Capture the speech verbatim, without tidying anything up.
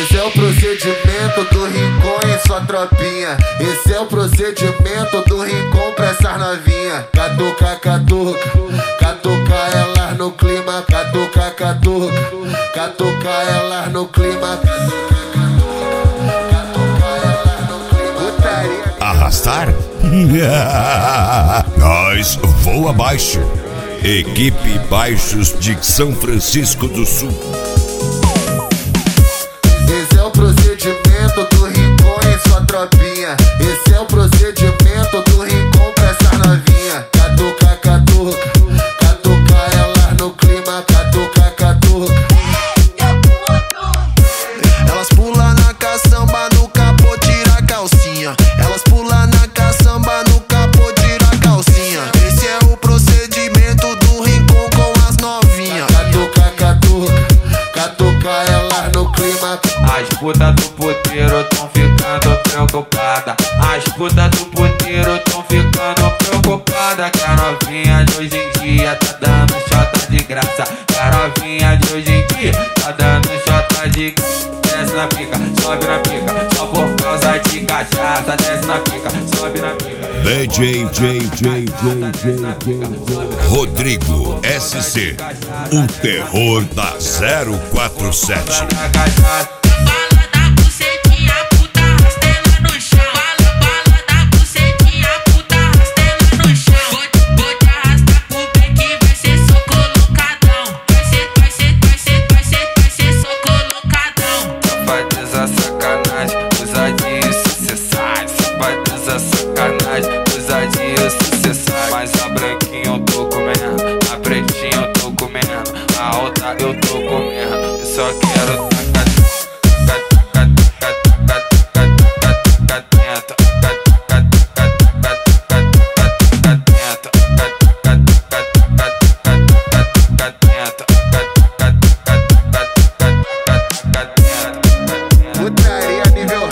Esse é o procedimento do Rincon e sua tropinha. Esse é o procedimento do Rincon pra essas novinha. Catuca, catuca, catuca elas no clima. Catuca, catuca, catuca elas no clima. Catuca elas no clima. Putaria. Arrastar? Nós voa abaixo. Equipe Baixos de São Francisco do Sul. Esse é o procedimento do Rincon e sua tropinha. Esse é o procedimento do Rincon pra essa novinha. Catuca, catuca, catuca elas no clima. Catuca, catuca. Elas pulam na caçamba, no capô tira a calcinha. Elas pulam na caçamba, no capô tira a calcinha. Esse é o procedimento do Rincon com as novinhas. Catuca, catuca, catuca elas no clima. As putas do puteiro tão ficando preocupada. As putas do puteiro tão ficando preocupada. Que a novinha de hoje em dia tá dando chota de graça. Que a novinha de hoje em dia tá dando chota de graça. Desce na pica, sobe na pica, só por causa de cachaça. Desce na pica, sobe na pica. D J, J, J, J, J, J. Rodrigo S C, o terror da zero quatro sete. Mas a branquinha eu tô comendo, a pretinha eu tô comendo, a outra eu tô comendo. Eu só quero tacar, tacar, tacar, tacar, Putaria nível